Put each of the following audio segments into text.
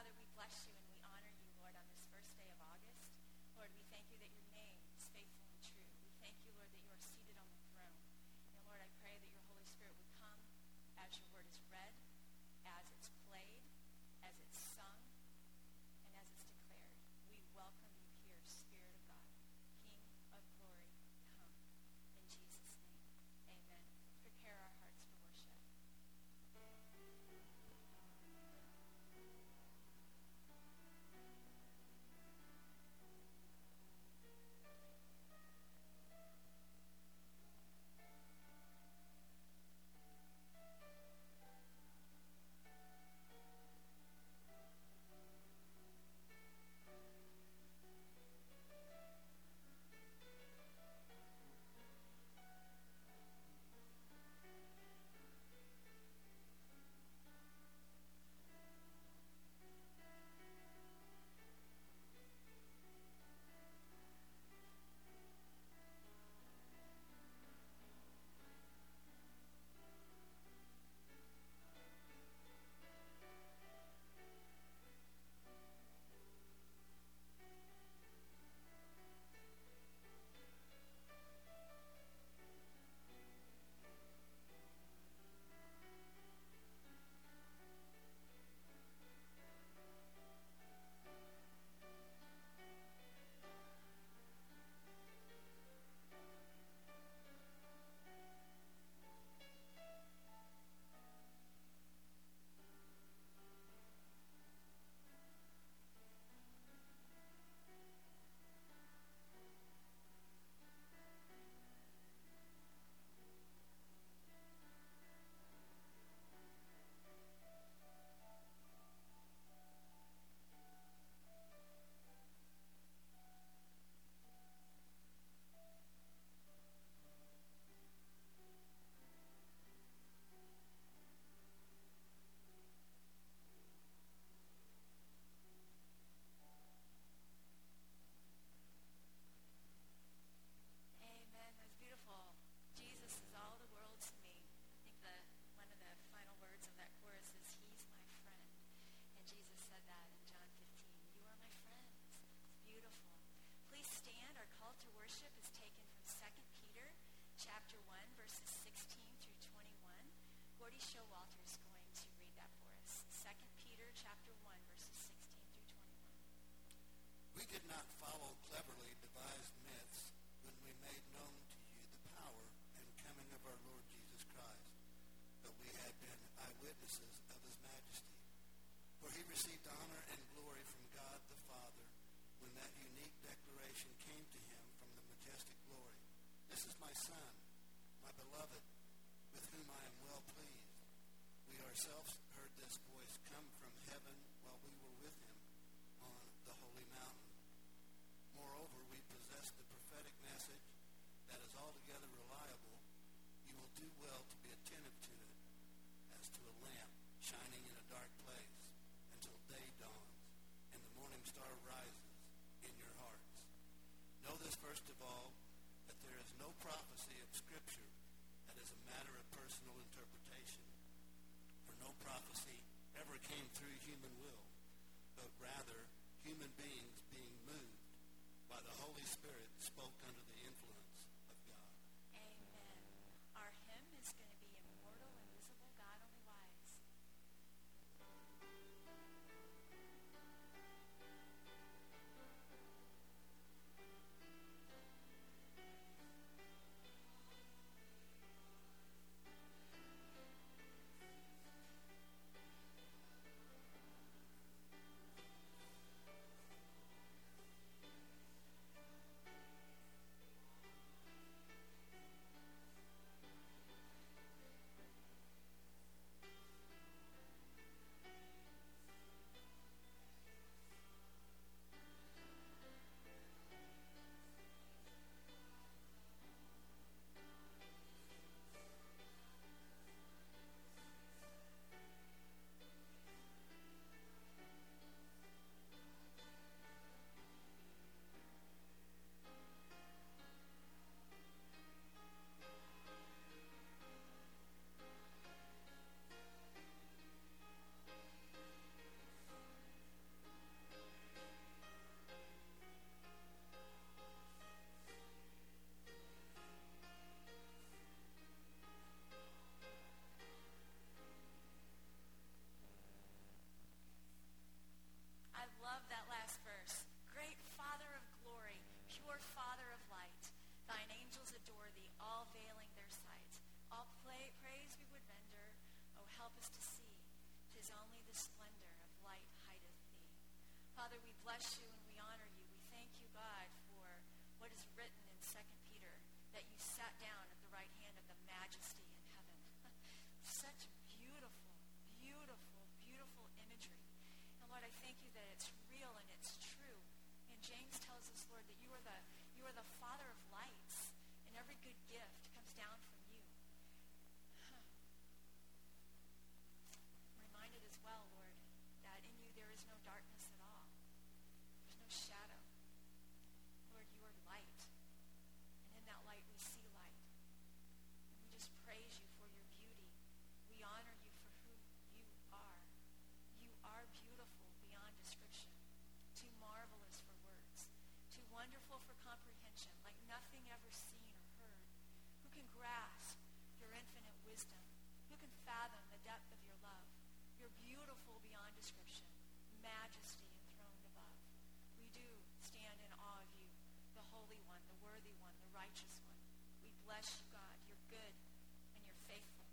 Father, we bless you and we honor you, Lord, on this first day of August. Lord, we thank you that your name is faithful and true. We thank you, Lord, that you are seated on the throne. And Lord, I pray that your Holy Spirit would come as your word is read, as it's played, as it's sung, and as it's declared. We welcome you here, Spirit of God, King of glory, come. In Jesus' name, amen. Prepare our hearts for worship. We did not follow cleverly devised myths when we made known to you the power and coming of our Lord Jesus Christ, but we had been eyewitnesses of his majesty. For he received honor and glory from God the Father when that unique declaration came to him from the majestic glory. This is my Son, my beloved, with whom I am well pleased. We ourselves heard this voice come from heaven while we were with him on the holy mountain. Moreover, we possess the prophetic message that is altogether reliable. You will do well to be attentive to it, as to a lamp shining in a dark place until day dawns and the morning star rises in your hearts. Know this first of all, that there is no prophecy of Scripture that is a matter of personal interpretation. For no prophecy ever came through human will, but rather human beings being moved by the Holy Spirit spoke under the influence of God. Amen. Our hymn is going to be Immortal, Invisible, God Only Wise. we bless you and we honor you. We thank you, God, for what is written in 2 Peter, that you sat down at the right hand of the majesty in heaven. Such beautiful, beautiful, beautiful imagery. And Lord, I thank you that it's real and it's true. And James tells us, Lord, that you are the Father of lights, and every good gift comes down from you. I'm reminded as well, Lord, that in you there is no darkness at all. There's no shadow. Lord, you are light. And in that light we see light. And we just praise you for your beauty. We honor you for who you are. You are beautiful beyond description. Too marvelous for words. Too wonderful for comprehension, like nothing ever seen or heard. Who can grasp your infinite wisdom? Who can fathom the depth of your love? You're beautiful beyond description, majesty enthroned above. We do stand in awe of you, the Holy One, the Worthy One, the Righteous One. We bless you, God. You're good, and you're faithful,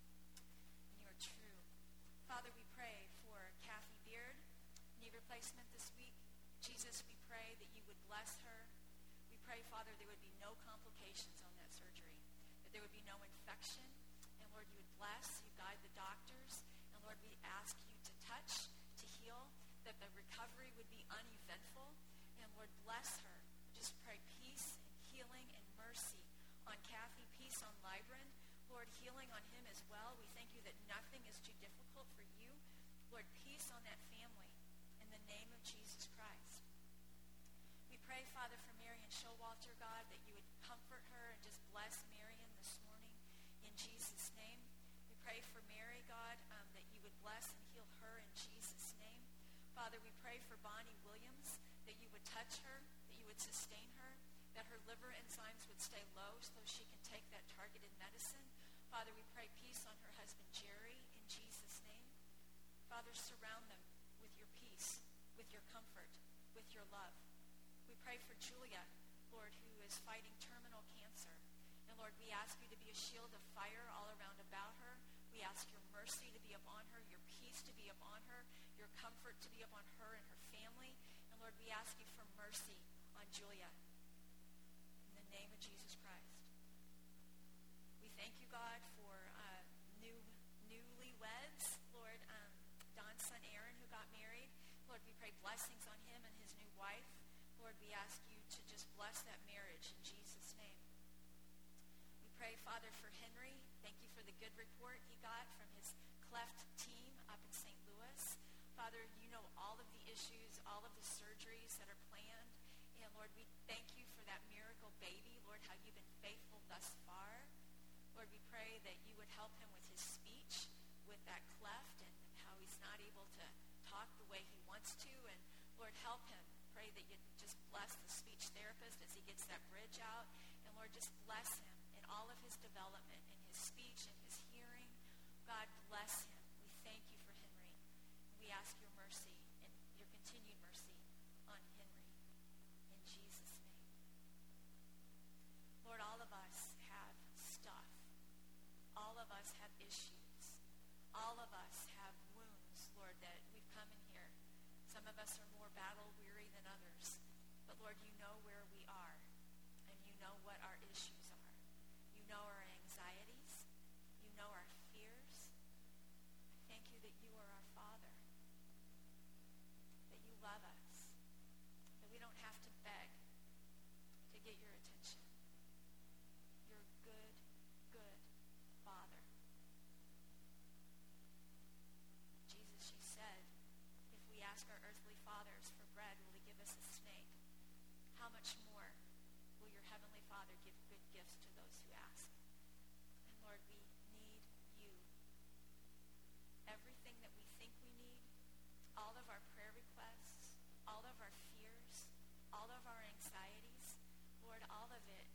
and you're true. Father, we pray for Kathy Beard, knee replacement this week. Jesus, we pray that you would bless her. We pray, Father, there would be no complications on that surgery, that there would be no infection. And Lord, you would bless, you guide the doctors. And Lord, we ask you to touch, to heal, that the recovery would be uneventful. And Lord, bless her. Just pray peace and healing and mercy on Kathy, peace on Libran. Lord, healing on him as well. We thank you that nothing is too difficult for you. Lord, peace on that family in the name of Jesus Christ. We pray, Father, for Marion Showalter, God, that you would comfort her and just bless Marion this morning in Jesus' name. We pray for Mary, God, that you would bless and heal her in Jesus' name. Father, we pray for Bonnie Williams, that you would touch her, that you would sustain her, that her liver enzymes would stay low so she can take that targeted medicine. Father, we pray peace on her husband, Jerry, in Jesus' name. Father, surround them with your peace, with your comfort, with your love. We pray for Julia, Lord, who is fighting terminal cancer. And Lord, we ask you to be a shield of fire all around about her. We ask your mercy to be upon her, your peace to be upon her, your comfort to be upon her and her family. And Lord, we ask you for mercy on Julia. In the name of Jesus Christ. We thank you, God, for newlyweds. Lord, Don's son Aaron, who got married. Lord, we pray blessings on him and his new wife. Lord, we ask you to just bless that marriage in Jesus' name. We pray, Father, for Henry. Thank you for the good report he got from his cleft team up in St. Louis. Father, you know all of the issues, all of the surgeries that are planned. And Lord, we thank you for that miracle baby. Lord, how you've been faithful thus far. Lord, we pray that you would help him with his speech, with that cleft, and how he's not able to talk the way he wants to. And Lord, help him. Pray that you just bless the speech therapist as he gets that bridge out. And Lord, just bless him in all of his development, in his speech, in his hearing. God, bless him. We thank you for Henry. We ask your mercy and your continued mercy on Henry. In Jesus' name. Lord, all of us have stuff. All of us have issues. All of us have wounds, Lord, that we've come in here. Some of us are more battle-weary than others. But Lord, you know where we are, and you know what our issues are. You know our anxieties. You know our fears. I thank you that you are our Father, that you love us, that we don't have to beg to get your attention. You're a good, good Father. Jesus, you said, if we ask our earthly fathers for bread, will he give us a snake? How much more will your heavenly Father give good gifts to those who ask? And Lord, we need you. Everything that we think we need, all of our prayer requests, all of our fears, all of our anxieties, Lord, all of it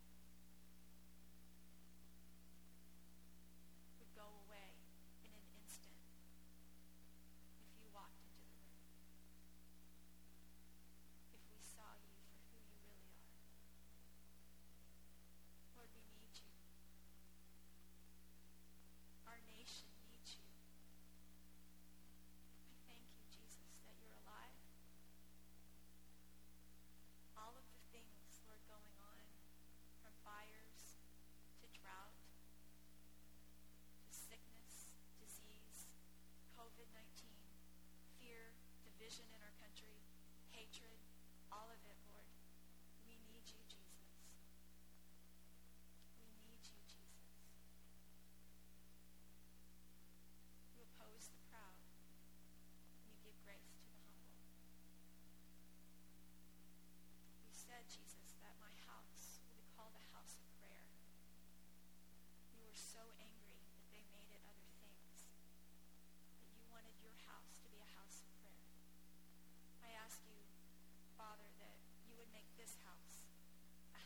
would go away in an instant if you walked into the room. If we saw you for who you really are. Lord, we need you. Our nation needs you. I thank you, Jesus, that you're alive,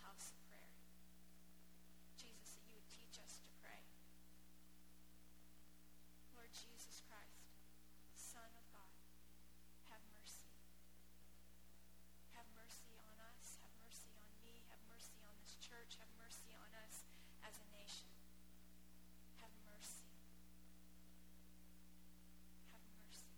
house of prayer. Jesus, that you would teach us to pray. Lord Jesus Christ, Son of God, have mercy. Have mercy on us. Have mercy on me. Have mercy on this church. Have mercy on us as a nation. Have mercy. Have mercy.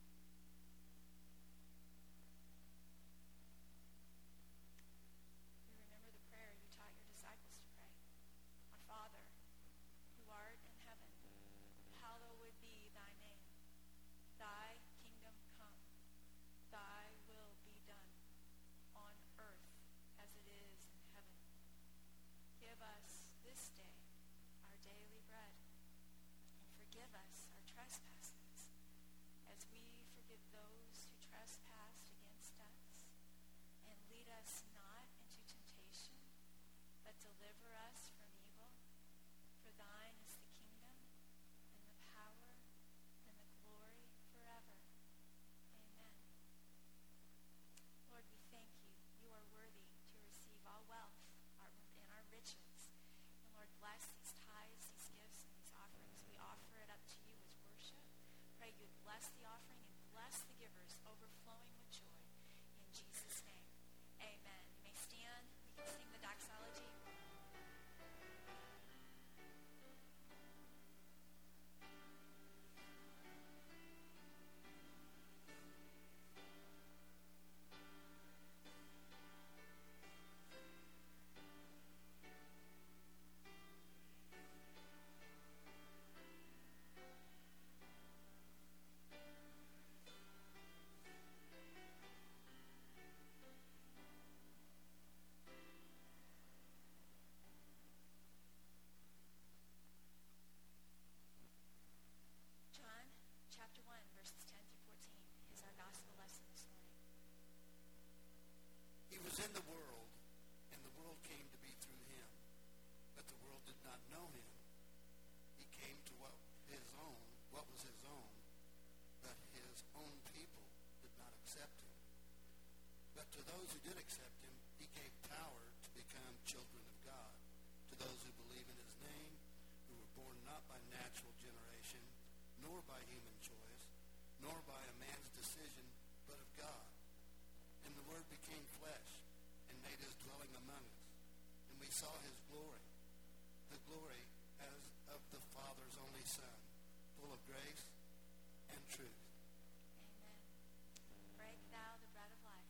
We remember the prayer you taught your disciples to pray. Our Father, who art in heaven, hallowed be thy name. Thy kingdom come. Thy will be done on earth as it is in heaven. Give us this day our daily bread, and forgive us our trespasses, as we forgive those who trespass against us. And lead us not into temptation, but deliver us from evil. For thine is the kingdom, and the power, and the glory forever. Amen. Lord, we thank you. You are worthy to receive all wealth and our riches. And Lord, bless these tithes, these gifts, and these offerings. We offer it up to you as worship. Pray you would bless the offering and bless the givers, overflowing with joy. In Jesus' name, amen. You may stand. We can sing the doxology. John chapter 1, verses 10 through 14 is our gospel lesson this morning. He was in the world, and the world came to be through him. But the world did not know him. He came to what was his own, but his own people did not accept him. But to those who did accept him, he gave power to become children of God, to those who believe in his name, who were born not by natural generation, nor by human choice, nor by a man's decision, but of God. And the Word became flesh and made his dwelling among us. And we saw his glory, the glory as of the Father's only Son, full of grace and truth. Amen. Break thou the bread of life.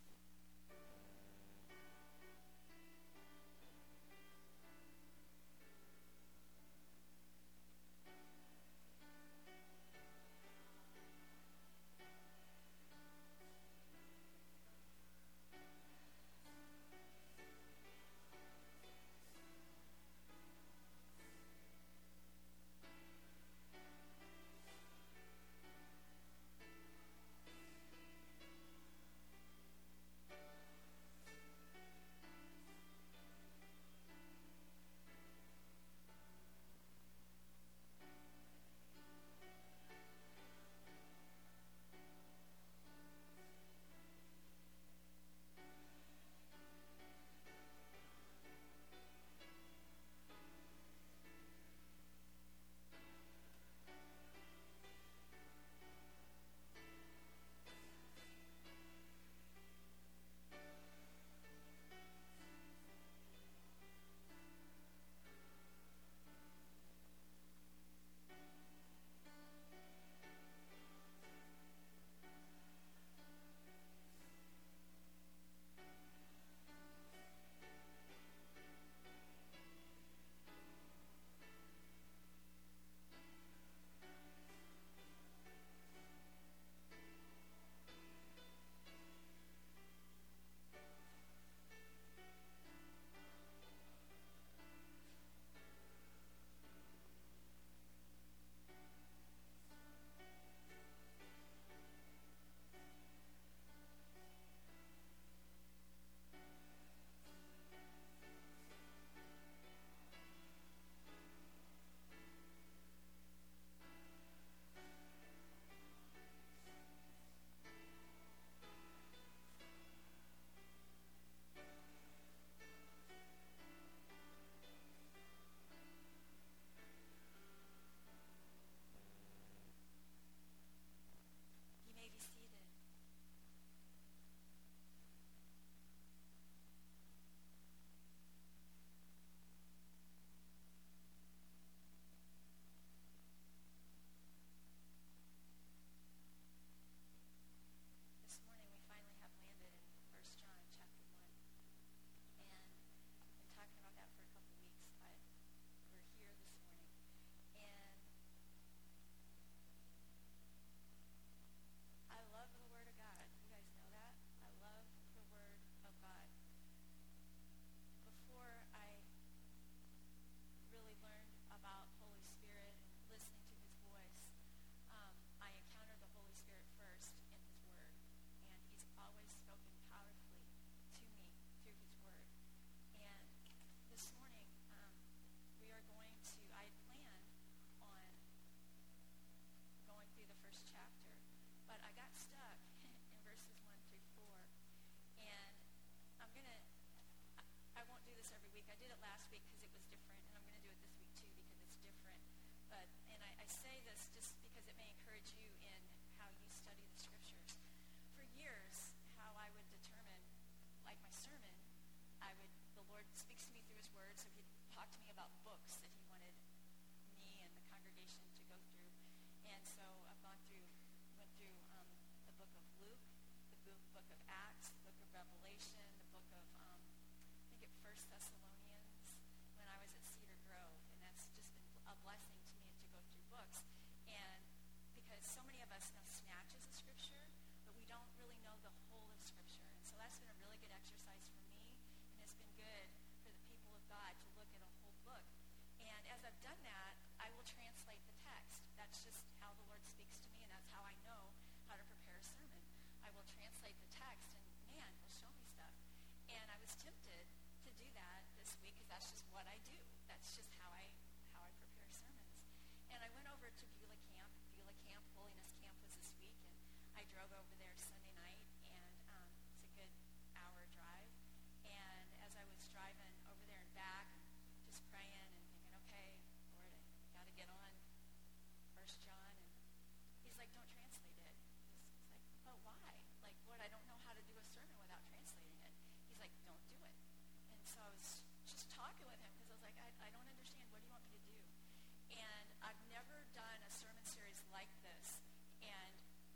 I say this just because it may encourage you in how you study the scriptures. For years, how I would determine, like my sermon, the Lord speaks to me through his word, so he'd talk to me about books that he wanted me and the congregation to go through. And so I've went through the book of Luke, the book of Acts, the book of Revelation, the book of, I think it First Thessalonians, when I was at Cedar Grove. And that's just been a blessing to me to go through books. And because so many of us know snatches of scripture, but we don't really know the whole of scripture. And so that's been a really good exercise for me, and it's been good for the people of God to look at a whole book. And as I've done that, I will translate the text. That's just how the Lord speaks to me, and that's how I know how to prepare a sermon. I will translate the text, and man, he'll show me stuff. And I was tempted to do that this week because that's just what I do. That's just how I prepare sermons. And I went over to Beulah Camp. Beulah Camp, Holiness Camp was this week, and I drove over there Sunday night, and it's a good hour drive. And as I was driving over there and back, just praying and thinking, okay, Lord, I got to get on 1 John. And he's like, don't translate it. It's like, but why? Like, Lord, I don't know how to do a sermon without translating it. He's like, don't do it. And so I was just talking with him because I was like, I don't understand. What do you want me to do? And I've never done a sermon series like this. And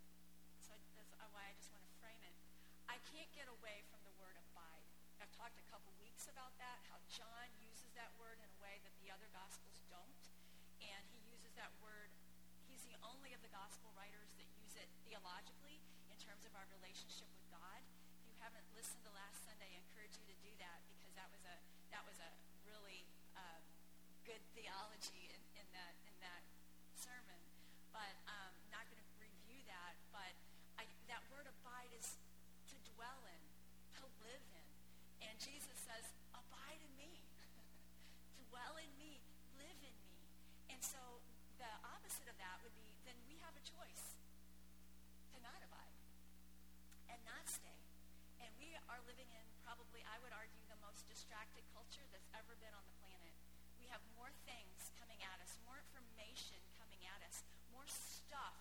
so that's why I just want to frame it. I can't get away from the word abide. I've talked a couple weeks about that, how John uses that word in a way that the other gospels don't. And he uses that word, he's the only of the gospel writers that use it theologically in terms of our relationship with God. If you haven't listened to last Sunday, I encourage you to do that, because that was a really good theology in that sermon. But I'm not going to review that. But that word abide is to dwell in, to live in. And Jesus says, abide in me. Dwell in me, live in me. And so the opposite of that would be, then we have a choice to not abide and not stay. And we are living in probably, I would argue, the most distracted culture that's ever been on the planet. We have more things coming at us, more information coming at us, more stuff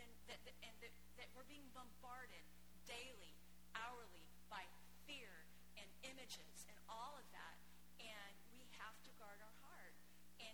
that we're being bombarded daily, hourly by fear and images and all of that. And we have to guard our heart. And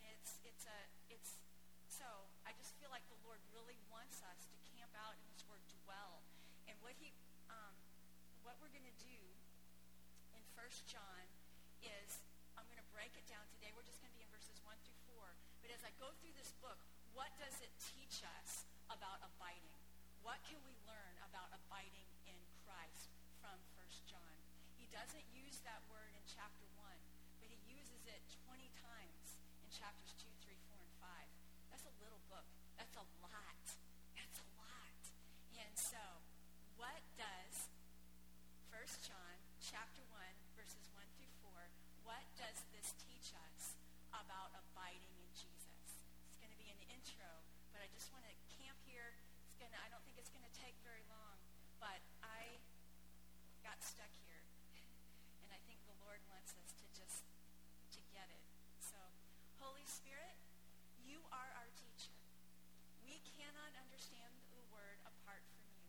so I just feel like the Lord really wants us to camp out in this word dwell. And what we're going to do in 1 John is, I'm going to break it down today. We're just going to be in verses 1 through 4. But as I go through this book, what does it teach us about abiding? What can we learn about abiding in Christ from 1 John? He doesn't use that word in chapter 1, but he uses it 20 times in chapters 2, 3, 4, and 5. That's a little book. That's a lot. That's a lot. And so, what does 1 John chapter 1, verses 1 through 4, what does this teach us about abiding in Jesus? It's going to be an intro, but I just want to camp here. I don't think it's going to take very long, but I got stuck here, and I think the Lord wants us to get it. So, Holy Spirit, you are our teacher. We cannot understand the word apart from you.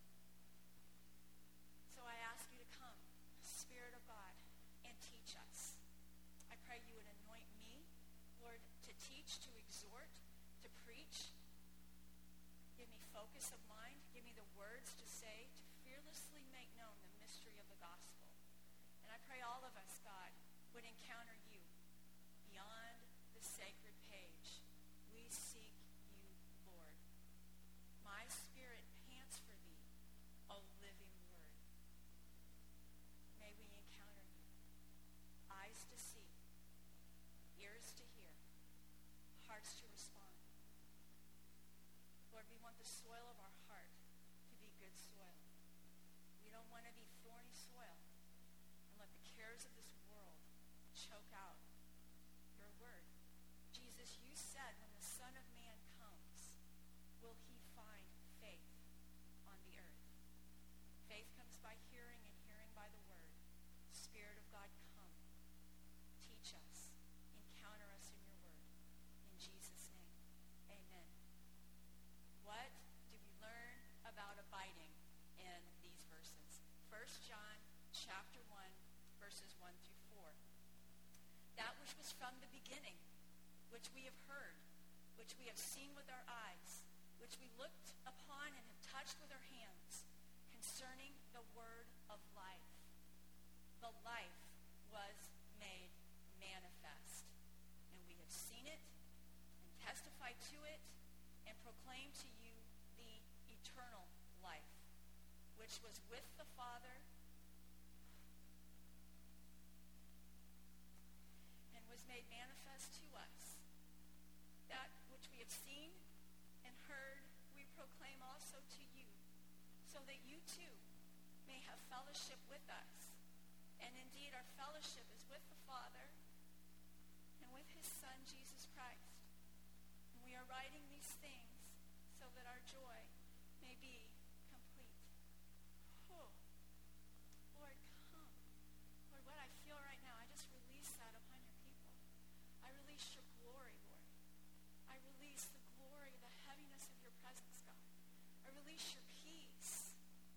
So I ask you to come, Spirit of God, and teach us. I pray you would anoint me, Lord, to teach, to exhort, to preach. Give me focus of mind. Give me the words to say, to fearlessly make known the mystery of the gospel. And I pray all of us, God, would encounter you beyond the sacred page. We seek you, Lord. My spirit pants for thee, O living word. May we encounter you. Eyes to see, ears to hear, hearts to respond. Lord, we want the soil of our heart to be good soil. We don't want to be thorny soil and let the cares of this world choke out your word. Jesus, you said when the Son of Man comes, will he find faith on the earth? Faith comes by hearing, and hearing by the word. Spirit of God, come. Teach us. Encounter us in your word. In Jesus' name, amen. chapter 1, verses 1 through 4. That which was from the beginning, which we have heard, which we have seen with our eyes, which we looked upon and have touched with our hands, concerning the word of life. The life was made manifest, and we have seen it and testified to it and proclaimed to you the eternal life, which was with the Father and was made manifest to us. That which we have seen and heard, we proclaim also to you, so that you too may have fellowship with us. And indeed, our fellowship is with the Father and with his Son, Jesus Christ. And we are writing these things so that our joy may be complete. Oh, Lord, come. Lord, what I feel right now, I just release that upon your people. I release your glory, Lord. I release the glory, the heaviness of your presence, God. I release your peace.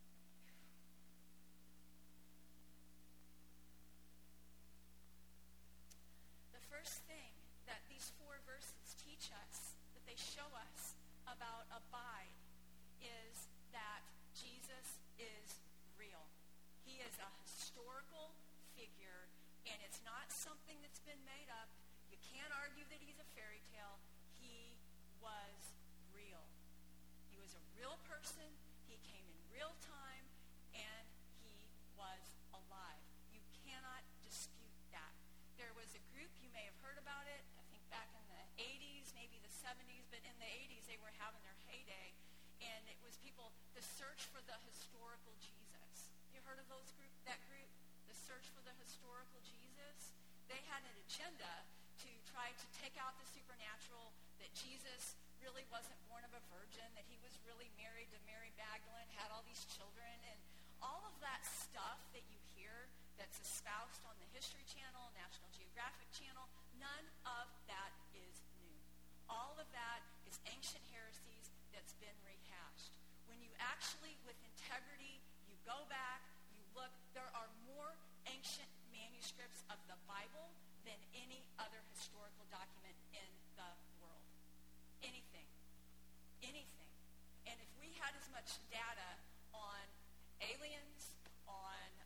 The first thing that these 4 verses teach us, that they show us about abide, is that Jesus is real. He is a historical figure, and it's not something that's been made up. You can't argue that he's a fairy tale. He was real. He was a real person. He came in real time, and he was alive. You cannot dispute that. There was a group, you may have heard about it, I think back in the 80s, maybe the 70s, but in the 80s they were having their heyday, and it was people, the search for the historical Jesus. You heard of that group? The search for the historical Jesus? They had an agenda to try to take out the supernatural, that Jesus really wasn't born of a virgin, that he was really married to Mary Magdalene, had all these children, and all of that stuff that you hear that's espoused on the History Channel, National Geographic Channel, none of that is new. All of that is ancient heresies that's been rehashed. When you actually, with integrity, you go back, you look, there are more ancient manuscripts of the Bible than any other historical document in the world. Anything. Anything. And if we had as much data on aliens, on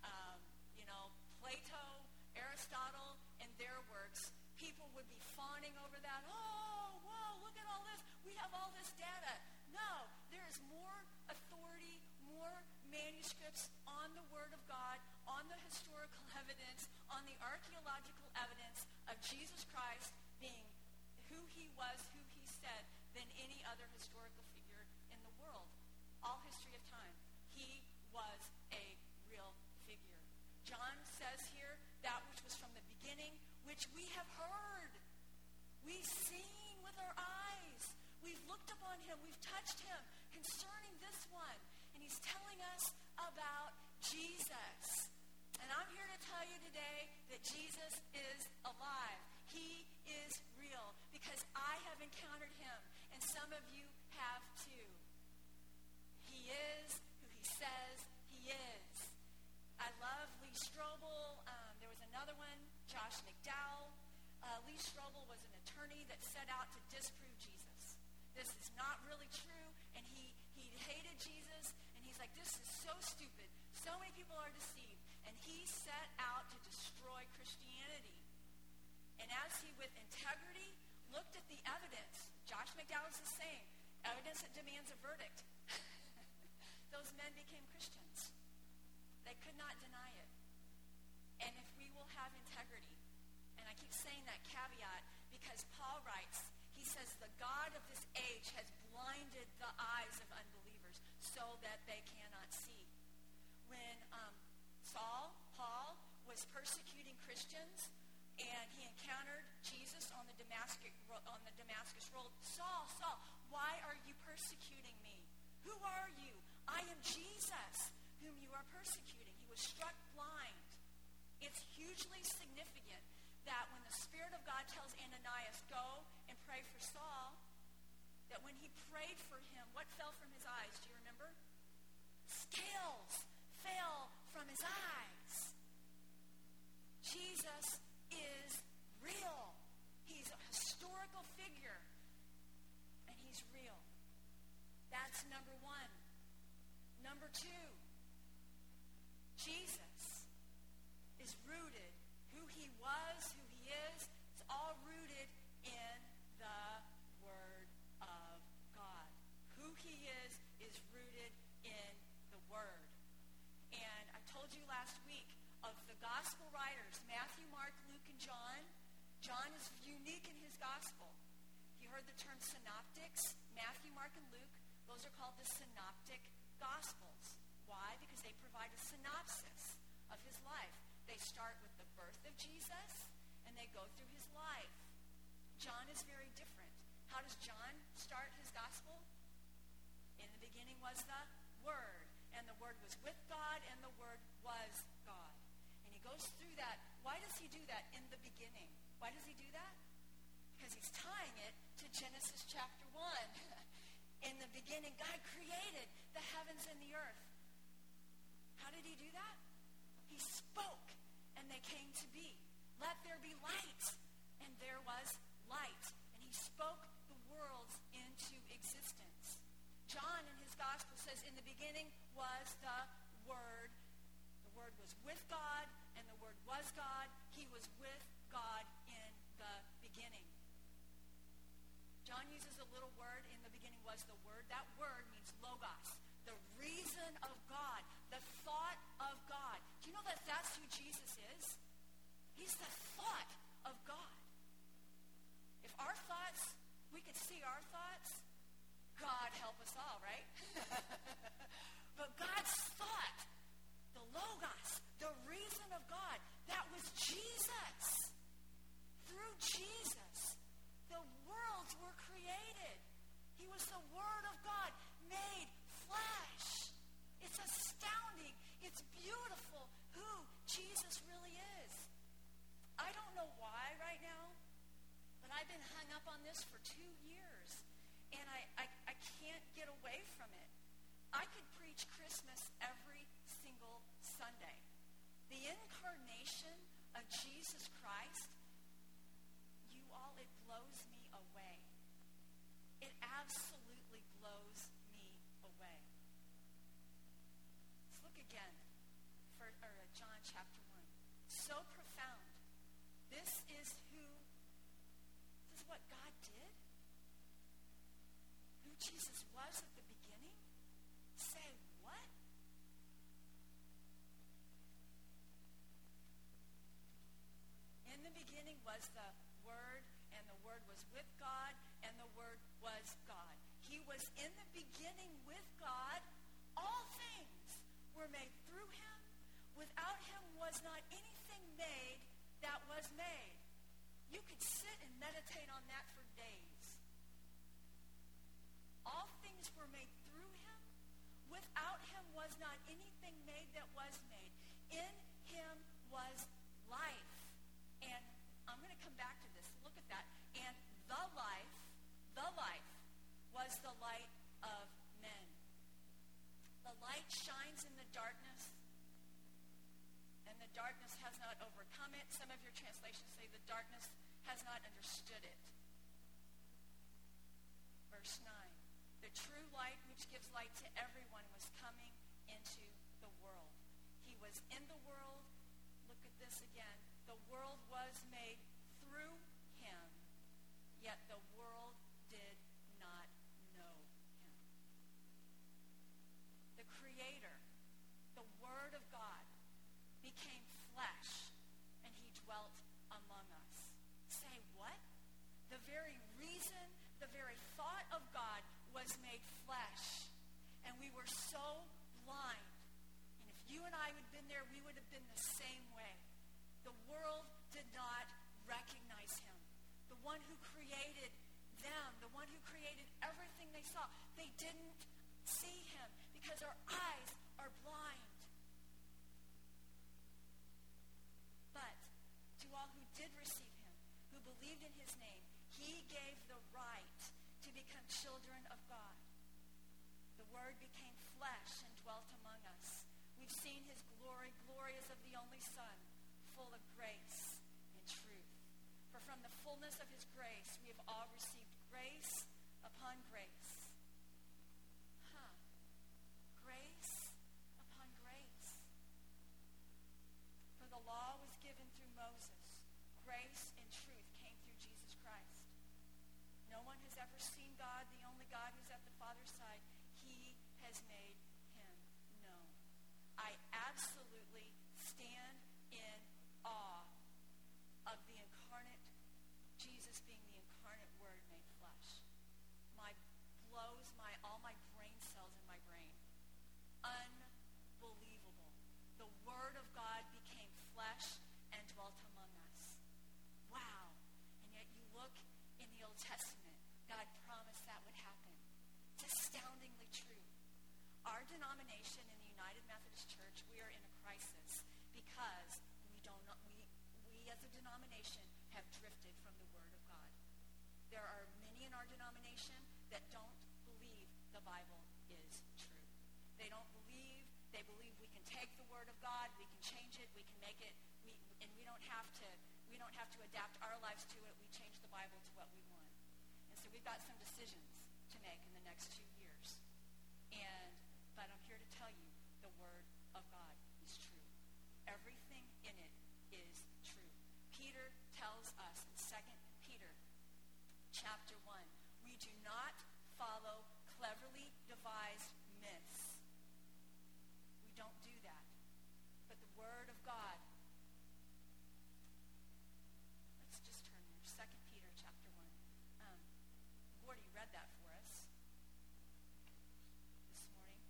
Plato, Aristotle, and their works, people would be fawning over that. Oh, whoa, look at all this. We have all this data. No, there is more authority, more manuscripts on the Word of God, on the historical evidence, on the archaeological evidence of Jesus Christ being who he was, who he said, than any other historical figure in the world. All history of time. He was a real figure. John says here, that which was from the beginning, which we have heard. We've seen with our eyes. We've looked upon him. We've touched him concerning this one. And he's telling us about Jesus. And I'm here to tell you today that Jesus is alive. He is real because I have encountered him, and some of you have too. He is who he says he is. I love Lee Strobel. There was another one, Josh McDowell. Lee Strobel was an attorney that set out to disprove Jesus. This is not really true, and he hated Jesus, and he's like, this is so stupid. So many people are deceived. And he set out to destroy Christianity. And as he, with integrity, looked at the evidence, Josh McDowell is the same, evidence that demands a verdict. Those men became Christians. They could not deny it. And if we will have integrity, and I keep saying that caveat because Paul writes, he says, the God of this age has blinded the eyes of unbelievers so that they cannot see. When Paul was persecuting Christians, and he encountered Jesus on the Damascus road. Saul, why are you persecuting me? Who are you? I am Jesus, whom you are persecuting. He was struck blind. It's hugely significant that when the Spirit of God tells Ananias, go and pray for Saul, that when he prayed for him, what fell from his eyes? Do you remember? Scales fell from his eyes. Jesus is real. He's a historical figure, and he's real. That's number one. Number two, Jesus is rooted. Who he was, who he is, it's all rooted in the Word of God. Who he is rooted in the Word. And I told you last week of the gospel writers, Matthew, Mark, Luke, and John. John is unique in his gospel. You heard the term synoptics. Matthew, Mark, and Luke, those are called the synoptic gospels. Why? Because they provide a synopsis of his life. They start with the birth of Jesus, and they go through his life. John is very different. How does John start his gospel? In the beginning was the Word, and the Word was with God, and the Word was God. And he goes through that. Why does he do that in the beginning? Why does he do that? Because he's tying it to Genesis chapter 1. In the beginning, God created the heavens and the earth. How did he do that? He spoke, and they came to be. Let there be light, and there was light. And he spoke the worlds into existence. John in his gospel says, in the beginning was the Word. The Word was with God, and the Word was God. He was with God in the beginning. John uses a little word, in the beginning was the Word. That word means logos, the reason of God, the thought of God. Do you know that that's who Jesus is? He's the thought of God. If our thoughts, we could see our thoughts, God help us all, right? But God's thought, the logos, the reason of God, that was Jesus. Through Jesus, the worlds were created. He was the Word of God made flesh. It's astounding. It's beautiful who Jesus really is. I don't know why right now, but I've been hung up on this for 2 years, and I can't get away from it. I could preach Christmas every single Sunday. The incarnation of Jesus Christ, you all, it blows me away. It absolutely blows me away. Let's look again for John chapter 1. So profound. This is what God did? Who Jesus was at the beginning? Say what? In the beginning was the Word, and the Word was with God, and the Word was God. He was in the beginning with God. All things were made through him. Without him was not anything made that was made. You could sit and meditate on that for days. All things were made through him. Without him was not anything made that was made. In him was life. And I'm going to come back to this. Look at that. And the life was the light of men. The light shines in the darkness, and the darkness has not overcome it. Some of your translations say the darkness has not understood it. Verse 9. The true light which gives light to everyone was coming into the world. He was in the world. Look at this again. The world was made through him, yet the world did not know him. The Creator, the Word of God, became flesh, and he dwelt among us. Say what? The very reason, the very thought of God was made flesh, and we were so blind. And if you and I had been there, we would have been the same way. The world did not recognize him. The one who created them, the one who created everything they saw, they didn't see him because our eyes are blind. But to all who did receive him, who believed in his name, he gave the right to become children of God. The Word became flesh and dwelt among us. We've seen his glory. Glory is of the only Son, full of grace For from the fullness of his grace we have all received grace upon grace. Grace upon grace. For the law was given through Moses. Grace and truth came through Jesus Christ. No one has ever seen God, the only God who's at the Father's side. He has made him known. I absolutely stand in awe of the incarnate, Jesus being the incarnate Word made flesh. All my brain cells in my brain. Unbelievable. The Word of God became flesh and dwelt among us. Wow. And yet you look in the Old Testament, God promised that would happen. It's astoundingly true. Our denomination in the United Methodist Church, we are in a crisis because we as a denomination have drifted from the Word of God. There are many in our denomination that don't believe the Bible is true. They believe we can take the Word of God, we can change it, we can make it, and we don't have to adapt our lives to it. We change the Bible to what we want. And so we've got some decisions to make in the next 2 years. But I'm here to tell you the Word of God is true. Everything in it is true. Peter tells us in 2 Peter chapter 1, we do not follow cleverly devised myths. We don't do that. But the Word of God. Let's just turn there. 2 Peter chapter 1. Gordy read that for us this morning.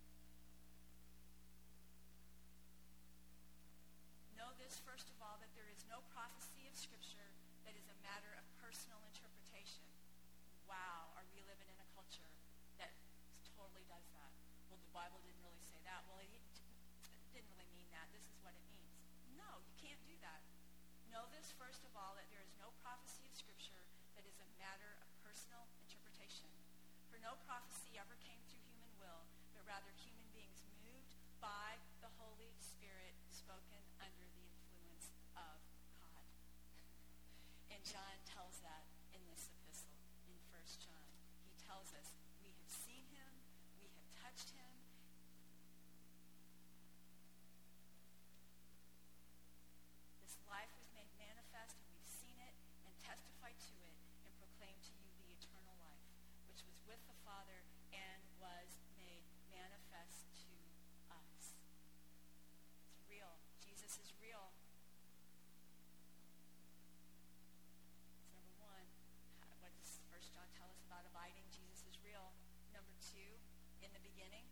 Know this, first of all, that there is no prophecy of Scripture that is a matter of personal interpretation. Wow, are we living in a culture that totally does that? Well, the Bible didn't really say that. Well, it didn't really mean that. This is what it means. No, you can't do that. Know this, first of all, that there is no prophecy of Scripture that is a matter of personal interpretation. For no prophecy ever came through human will, but rather human beings moved by the Holy Spirit, spoken under the influence of God. And John tells that in this epistle, in 1 John. He tells us, we have seen him, we have touched him. This life was made manifest, and we've seen it and testified to it and proclaimed to you the eternal life, which was with the Father and was made manifest to us. It's real. Jesus is real. It's number one. What does 1 John tell us about abiding? Jesus is real. Number two, in the beginning.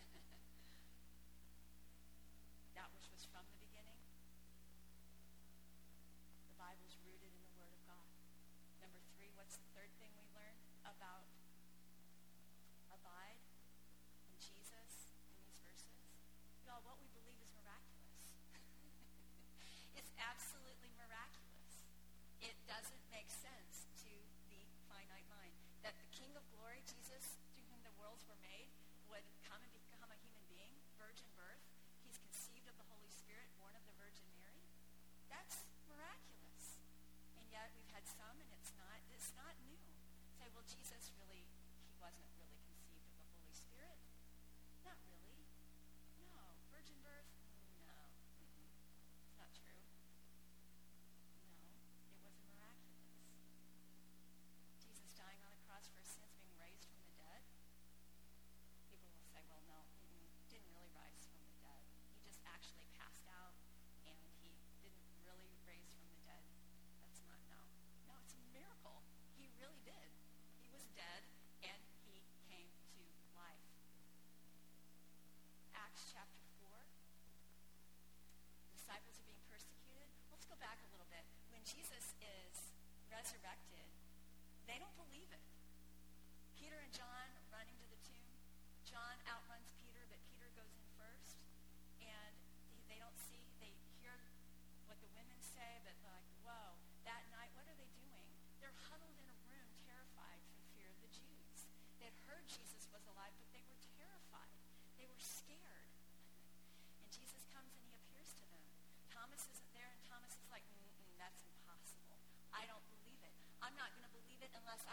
That which was from the beginning. The Bible's rooted in the Word of God. Number three, what's the third thing we learn about abide in Jesus in these verses? Y'all, what we believe is miraculous. It's absolutely miraculous. It doesn't make sense to the finite mind that the King of Glory, Jesus, through whom the worlds were made, would come and become a human being, virgin birth. He's conceived of the Holy Spirit, born of the Virgin Mary. That's miraculous. And yet we've had some, and it's not new. Say, well, Jesus really, he wasn't really conceived of the Holy Spirit. Not really. No. Virgin birth? No. It's not true. No. It was miraculous. Jesus dying on the cross for his sins, being raised from the dead. People will say, well, no, didn't really rise from the dead. He just actually passed out, and he didn't really raise from the dead. That's not, no. No, it's a miracle. He really did. He was dead, and he came to life. Acts chapter 4. The disciples are being persecuted. Let's go back a little bit. When Jesus is resurrected, they don't believe it. Peter and John running to the tomb. John outruns Peter, but Peter goes in first. And they don't see, they hear what the women say, but they're like, whoa, that night, what are they doing? They're huddled in a room, terrified for fear of the Jews. They'd heard Jesus was alive, but they were terrified. They were scared. And Jesus comes and he appears to them. Thomas isn't there, and Thomas is like, that's impossible. I don't believe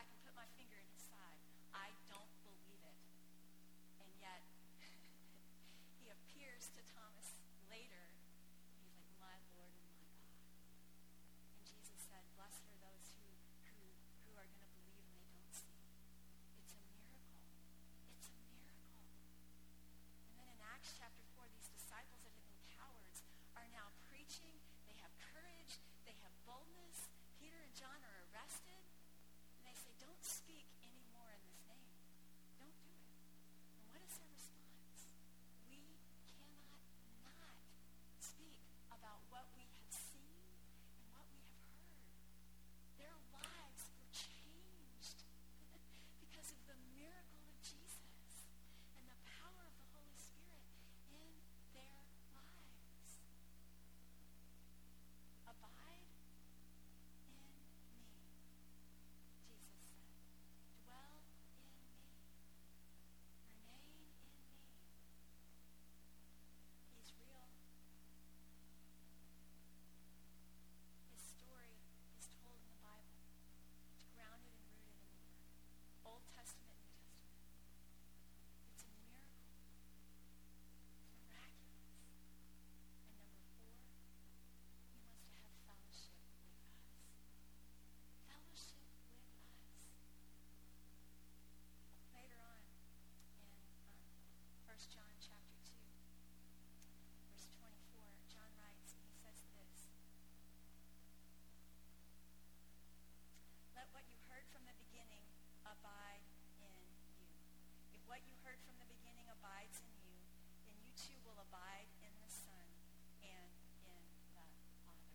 I can put my finger in his side. I don't believe it. And yet, he appears to Thomas later. He's like, my Lord and my God. And Jesus said, blessed are those who are going to believe and they don't see. It's a miracle. It's a miracle. And then in Acts chapter 4, these disciples that have been cowards are now preaching. They have courage. They have boldness. Peter and John are arrested. And they say, don't speak anymore in this name. Don't do it. And what is their response? We cannot not speak about what we have seen and what we have heard. Their lives were changed because of the miracle of Jesus and the power of the Holy Spirit in their lives. Abide in me, Jesus said. Dwell in me. Remain in me. He's real. His story is told in the Bible. It's grounded and rooted in the Word. Old Testament, New Testament. It's a miracle. It's miraculous. And number 4, he wants to have fellowship with us. Fellowship with us. Later on in 1 John chapter 2, verse 24, John writes, and he says this, let what you heard from the beginning abide in you. If what you heard from the beginning abides in you, then you too will abide in the Son and in the Father.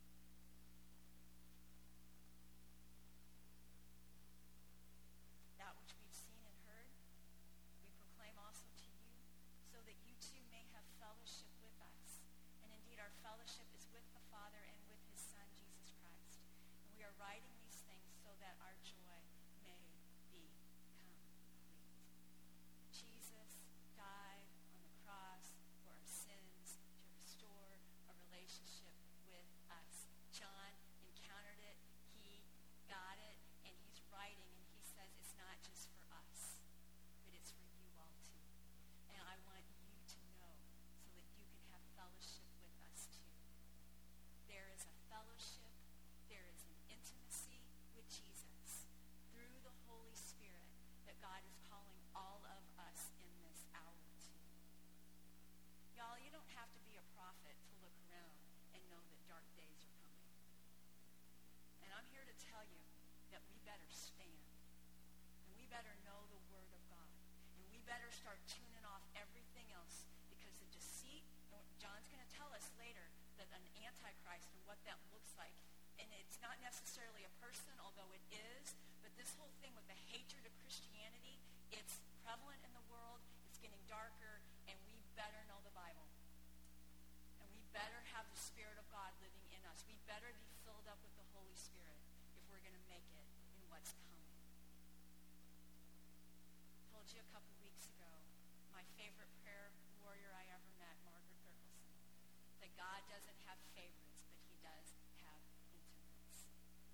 That which we've seen and heard, we proclaim also to you, so that you too may have fellowship with us. And indeed, our fellowship is with the Father and with his Son, Jesus Christ. And we are writing these things so that our joy may become complete. Jesus died on the cross for our sins to restore a relationship with us. John encountered it. He got it. And he's writing, and he says it's not just for us, but it's for you all too. And I want you to know so that you can have fellowship with us too. There is a fellowship, there is an intimacy with Jesus through the Holy Spirit that God is calling all of us in this hour too. Y'all, you don't have to be a prophet to look around and know that dark days are coming. And I'm here to tell you that we better stand. And we better know the Word of God. And we better start tuning off everything else, because the deceit, and John's going to tell us later that an antichrist and what that looks like. And it's not necessarily a person, although it is, but this whole thing with the hatred of Christianity, it's prevalent in the world, it's getting darker, and we better know the Bible. And we better have the Spirit of God living in us. We better be filled up with the Holy Spirit if we're going to make it in what's coming. I told you a couple weeks ago, my favorite prayer warrior I ever met, Margaret Berkelson, that God doesn't have favorites, but he does have intimates.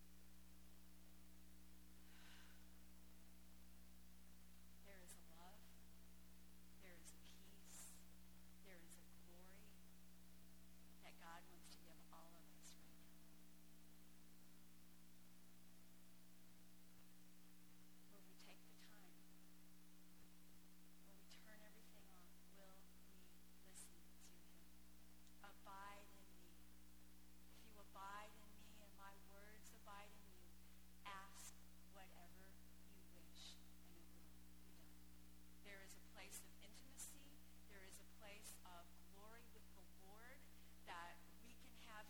There is a love, there is a peace, there is a glory that God wants to give all of us right now. Will we take the time? Will we turn everything on? Will we listen to him? Abide in me. If you abide in me and my words abide in you, ask whatever you wish and it will be done. There is a place of intimacy. There is a place of glory with the Lord that we can have.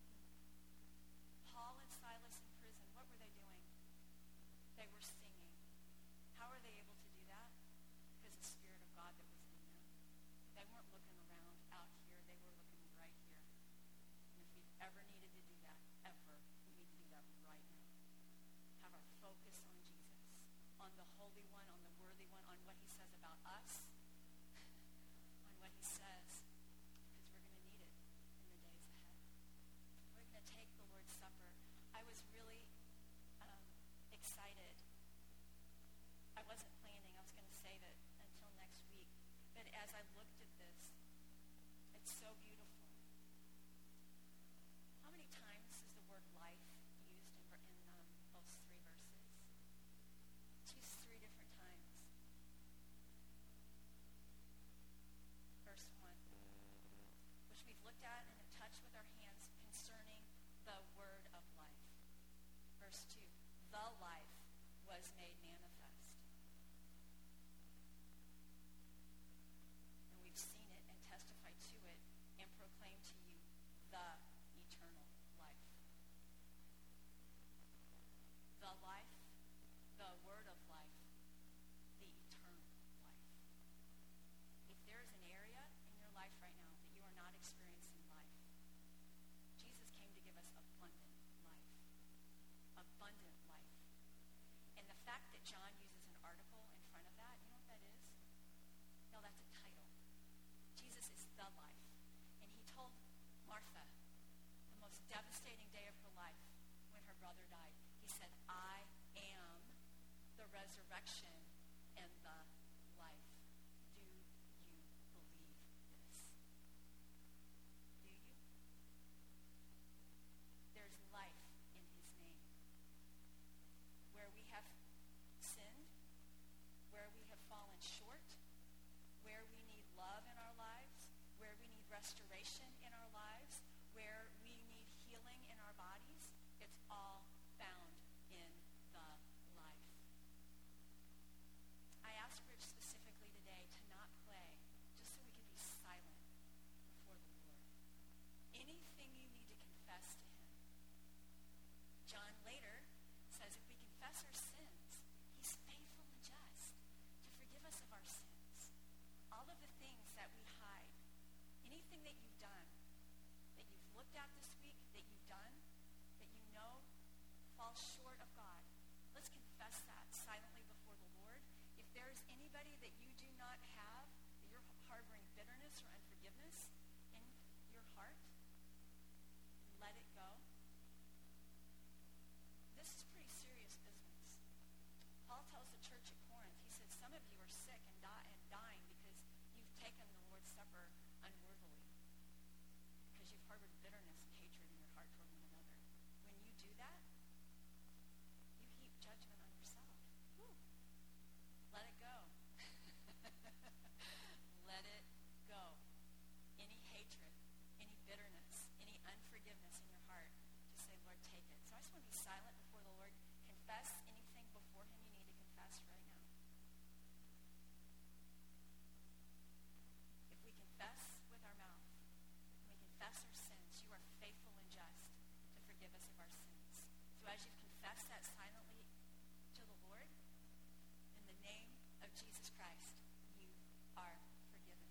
Paul and Silas in prison, what were they doing? They were singing. How are they able to do that? Because the Spirit of God that was in them. They weren't looking around out here. They were looking right here. And if we've ever needed to do that, ever, we need to do that right now. Have our focus on Jesus, on the Holy One, on the Worthy One, on what he says about us, on what he says, because we're going to need it in the days ahead. We're going to take the Lord's Supper. I was really excited as I looked at this, it's so beautiful. How many times is the word life used in those three verses? It's used three different times. Verse 1, which we've looked at and have touched with our hands concerning the word of life. Verse 2, the life was made manifest. And we've seen it and testified to it and proclaimed to you the eternal life. The life, the word of life, the eternal life. If there is an area in your life right now that you are not experiencing life, Jesus came to give us abundant life. Abundant life. And the fact that John uses an article in front of that, you know what that is? No, that's a title. Jesus is the life. And he told Martha, the most devastating day of her life, when her brother died, he said, I am the resurrection and the life. Do you believe this? Do you? There's life in his name. Where we have sinned, where we have fallen short, where we need love in our lives, where we need restoration in our lives, where we need healing in our bodies, it's all found in the life. I asked Rich specifically today to not play, just so we could be silent before the Lord. Anything you need to confess to him. John later says if we confess our sins, he's faithful and just to forgive us of our sins. All of the things that we hide, anything that you've done, that you've looked at this week, that you've done, that you know falls short of God, let's confess that silently before the Lord. If there is anybody that you do not have, that you're harboring bitterness or unforgiveness in your heart, let it go. This is pretty serious business. Paul tells the church at Corinth, he said, some of you are sick and dying because you've taken the Lord's Supper unworthily, because you've harbored bitterness and hatred in your heart toward one another. When you do that, you heap judgment on yourself. Whew. Let it go. Let it go. Any hatred, any bitterness, any unforgiveness in your heart, just say, Lord, take it. So I just want to be silent before the Lord. Confess anything before him you need to confess right now. If we confess with our mouth, we confess our sins, you are faithful and just to forgive us of our sins. So as you've confessed that silently to the Lord, in the name of Jesus Christ, you are forgiven.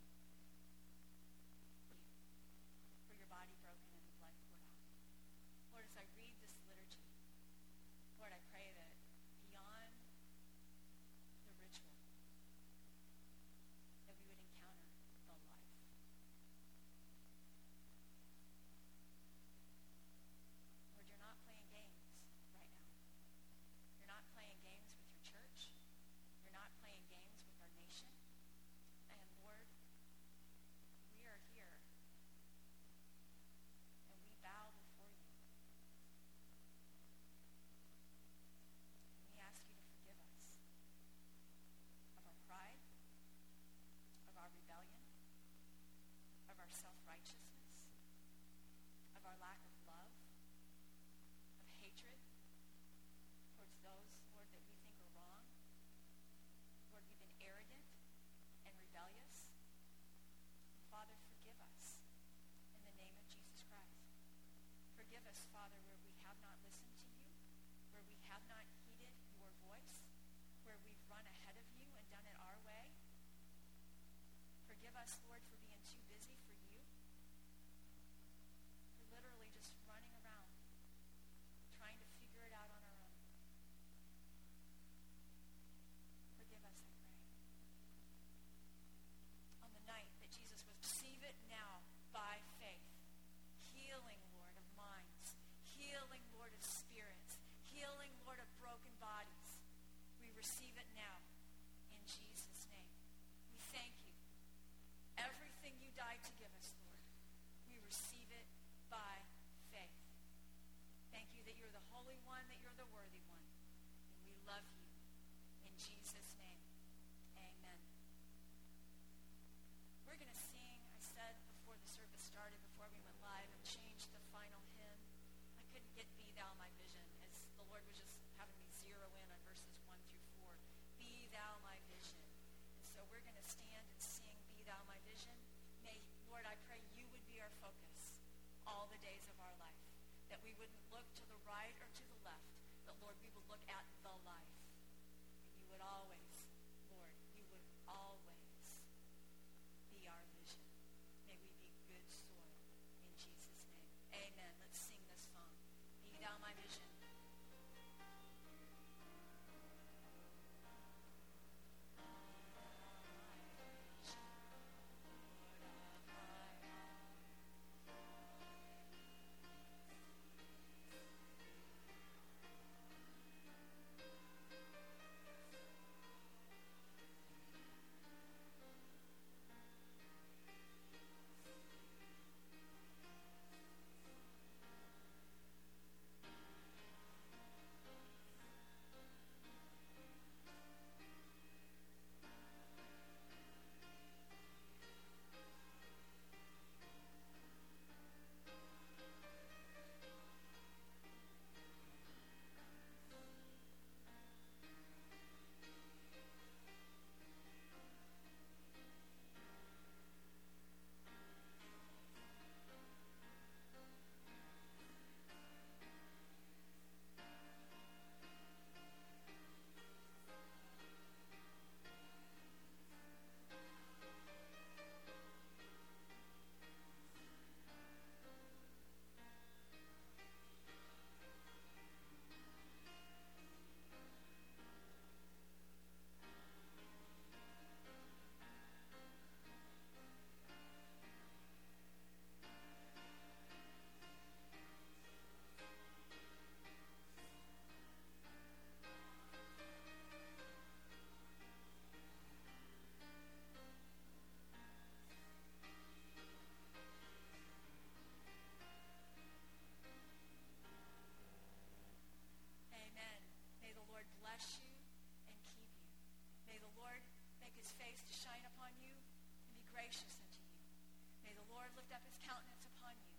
For your body broken and the blood poured out. Lord, as I read this liturgy, Lord, I pray that beyond the ritual, that we would encounter the life. Lord, you're not playing games right now. You're not playing games with your church. You're not playing games with our nation. And Lord, we are here and we bow before you. And we ask you to forgive us of our pride, of our rebellion, of our self-righteousness, of our lack of love, of hatred towards those, Lord, that we think are wrong. Lord, we've been arrogant and rebellious. Father, forgive us in the name of Jesus Christ. Forgive us, Father, where we have not listened to you, where we have not heeded your voice, where we've run ahead of you and done it our way. Forgive us, Lord, for being too busy for you, for literally just running around, trying to figure it out on our own. Forgive us, I pray. On the night that Jesus was, receive it now by faith. Healing, Lord, of minds. Healing, Lord, of spirits. Healing, Lord, of broken bodies. We receive it now in Jesus' name. We thank you to give us, Lord, we receive it by faith. Thank you that you're the Holy One, that you're the worthy one. And we love you. In Jesus' name, amen. We're going to sing, I said before the service started, before we went live, and change the final hymn. I couldn't get Be Thou My Vision, as the Lord was just having me zero in on verses 1 through 4. Be Thou My Vision. And so we're going to stand and sing Be Thou My Vision. May, Lord, I pray you would be our focus all the days of our life, that we wouldn't look to the right or to the left, but, Lord, we would look at the life. And you would always, Lord, you would always be our vision. May we be good soil in Jesus' name. Amen. Let's sing this song. Be Thou My Vision. Amen. May the Lord bless you and keep you. May the Lord make his face to shine upon you and be gracious unto you. May the Lord lift up his countenance upon you